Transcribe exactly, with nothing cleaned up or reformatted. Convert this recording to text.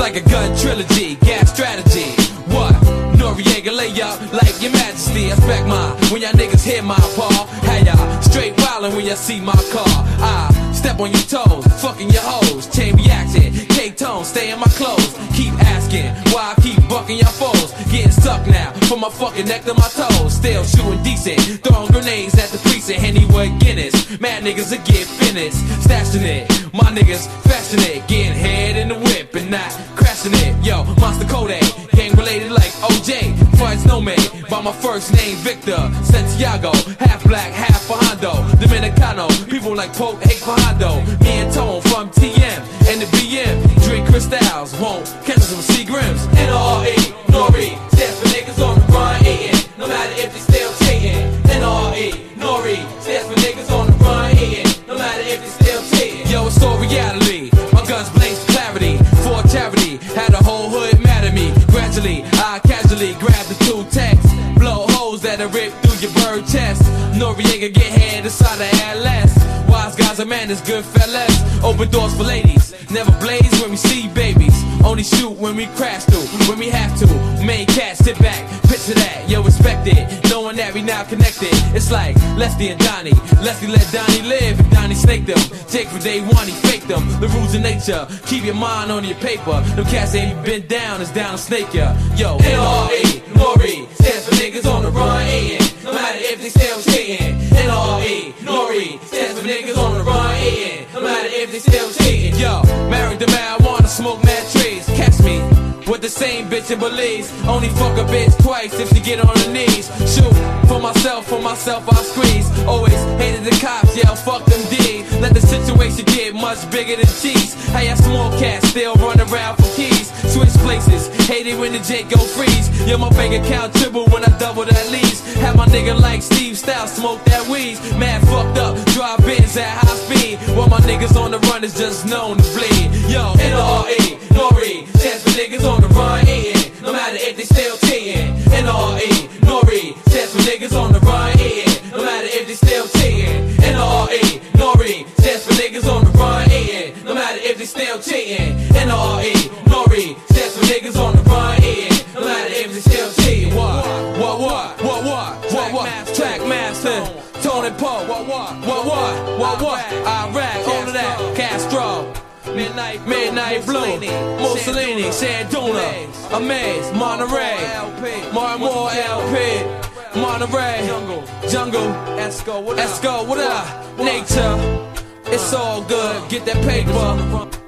like a gun trilogy, gas strategy. What? Noriega lay up like your majesty. I expect mine when y'all niggas hear my paw. Hey y'all straight wildin' when y'all see my car. I step on your toes, fucking your hoes. Chain reaction, K-tone, stay in my clothes. Keep asking why I keep bucking your foes. Getting stuck now from my fucking neck to my toes. Still shooting decent, throwing grenades at the precinct. Hennywood Guinness, mad niggas will get finished. Stashing it, my niggas fashion it. Getting head in the whip and not crashing it. Yo, Monster Kodak, gang related like O J. Fights no man by my first name Victor Santiago. Half black, half Hondo, Dominicano. People like Pope hate Hondo. Me and Tone from T M and the B M. Drink Crystals, won't catch some Seagrams. N R E, Nori, stands for niggas on the run eating. No matter if they still cheating. N R E, Nori, stands for niggas on the run eating. No matter if they still cheating. Yo, it's all reality. My guns blaze clarity for charity. Had the whole hood mad at me. Gradually, I casually grab the two texts. Blow holes that'll rip through your bird chest. Noriega get head inside the Atlas. Wise guys are man, it's good fellas. Open doors for ladies. Never blaze when we see babies. Only shoot when we crash through, when we have to. Main cat, sit back, picture that, yo, respect it. Knowing that we now connected. It's like Leslie and Donnie. Leslie let Donnie live and Donnie snaked them. Jake from day one, he faked them. The rules of nature, keep your mind on your paper. Them cats ain't been down, it's down to snake ya. Yo, N R E, Nori, stands for niggas on the run eating. No matter if they still cheating. N R E, Nori, stands for niggas on the run eating. No matter if they still cheating. Yo, married to marijuana, smoke mad trees. Catch me with the same bitch in Belize. Only fuck a bitch twice if she get on her knees. Shoot for myself, for myself I squeeze. Always hated the cops, yeah, fuck them D. Let the situation get much bigger than cheese. Hey, a small cat still run around for keys. Switch places, hate it when the J go freeze. Yeah, my bank account triple when I double that lease. Have my nigga like Steve Styles smoke that weed. Mad fucked up, drive Benz at high speed. While my niggas on the run is just known to bleed. Yo, N R E, Nori, stands for niggas on the run eating. No matter if they still cheating. N R E, Nori, stands for niggas on the run eating. No matter if they still cheating. N R E, Nori, stands for niggas on the run eating. No matter if they still cheating. N R E, Nori, stands for niggas on the run eating. No matter if they still cheating. What? What? What? What? What? What? What? Track master, Tony Poe. What? What? What? What? What? What? Iraq, all of that. Castro. Midnight, Midnight Blue, Mussolini, Sanduna, Amaze, Monterey, Martin Moore L P, Monterey, Jungle, Esco, what up? Nature, it's all good, get that paper.